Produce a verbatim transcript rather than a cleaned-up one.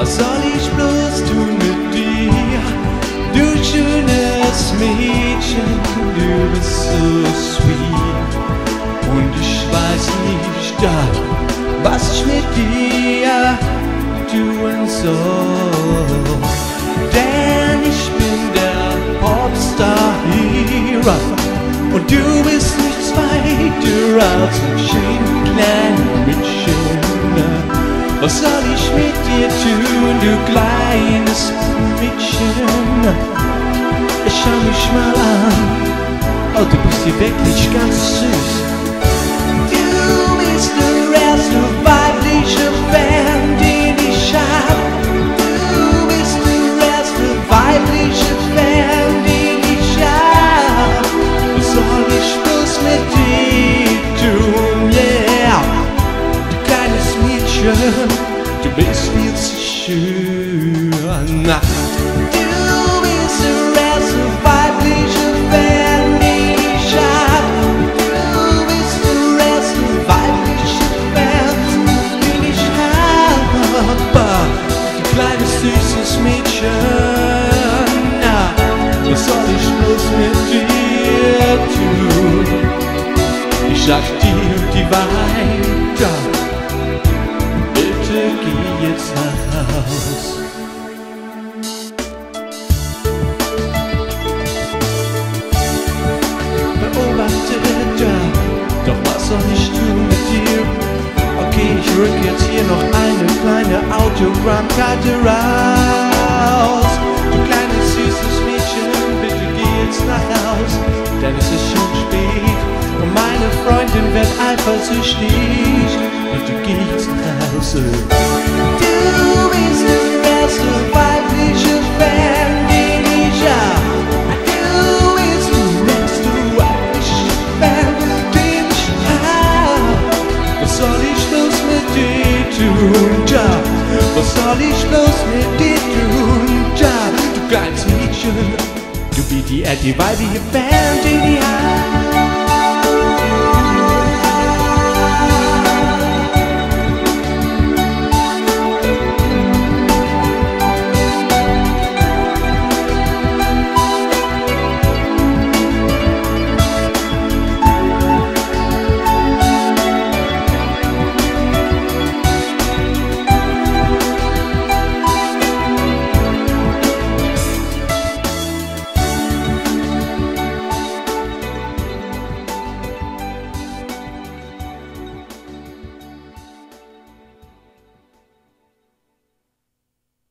Was soll ich bloß tun mit dir? Du schönes Mädchen, du bist so sweet. Und ich weiß nicht, ja, was ich mit dir tun soll. Denn ich bin der Popstar-Hero und du bist nichts weiter als ein schön kleines Mädchen. Was soll ich mit dir tun, du kleines Mädchen? Schau mich mal an, oh, du bist hier wirklich ganz süß. Du bist der erste weibliche Fan, den ich hab. Du bist der erste weibliche Fan, den ich hab. Was soll ich bloß mit dir tun, yeah? Du kleines Mädchen, du bist viel zu schön. Du bist der erste weibliche Fan, den ich hab. Du bist der erste weibliche Fan, den ich hab. Du kleines süßes Mädchen, was soll ich bloß mit dir tun? Ich sag dir die Wahrheit, bitte geh jetzt nach Haus. Beobachtet, doch was soll ich tun mit dir? Okay, ich rück jetzt hier noch eine kleine Autogrammkarte raus. Du kleines süßes Mädchen, bitte geh jetzt nach Haus, denn es ist schon spät und meine Freundin wird eifersüchtig. Bitte geh jetzt nach Hause. Du bist der erste weibliche Fan, den ich hab. Du bist der erste weibliche Fan, den ich hab. Was soll ich bloß mit dir tun, ja? Was soll ich bloß mit dir tun, ja? Du kleines Mädchen, du bist die, die weibliche Fan, den ich hab.